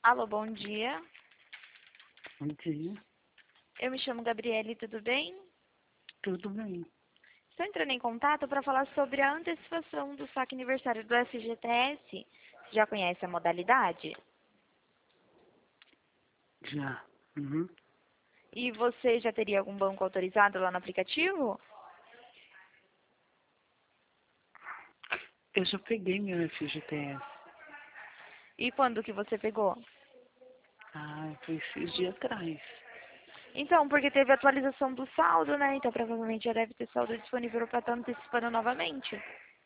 Alô, bom dia. Bom dia, Eu me chamo Gabriele, tudo bem? tudo bem? Estou entrando em contato para falar sobre a antecipação do saque aniversário do FGTS. Já conhece a modalidade? Já. Uhum. E você já teria algum banco autorizado lá no aplicativo? Eu já peguei meu FGTS. E quando que você pegou? Foi esses dias atrás. Então, porque teve atualização do saldo, né? Então, provavelmente já deve ter saldo disponível para estar antecipando novamente.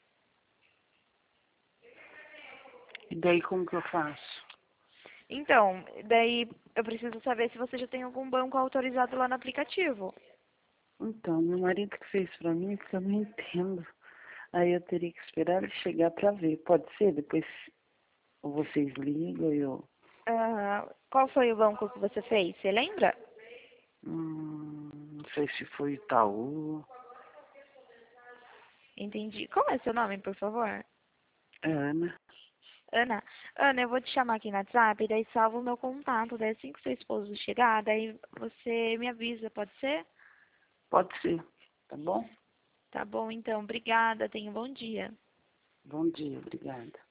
E daí como que eu faço? Então, daí eu preciso saber se você já tem algum banco autorizado lá no aplicativo. Então, meu marido que fez pra mim, porque eu não entendo. Aí eu teria que esperar ele chegar pra ver. Pode ser? Depois vocês ligam e eu... Qual foi o banco que você fez? Você lembra? Não sei se foi Itaú. Entendi. Qual é seu nome, por favor? Ana. Ana. Ana, eu vou te chamar aqui no WhatsApp, daí salva o meu contato, daí assim que seu esposo chegar, daí você me avisa, pode ser? Pode ser. Tá bom? Tá bom, então. Obrigada. Tenha um bom dia. Bom dia, obrigada.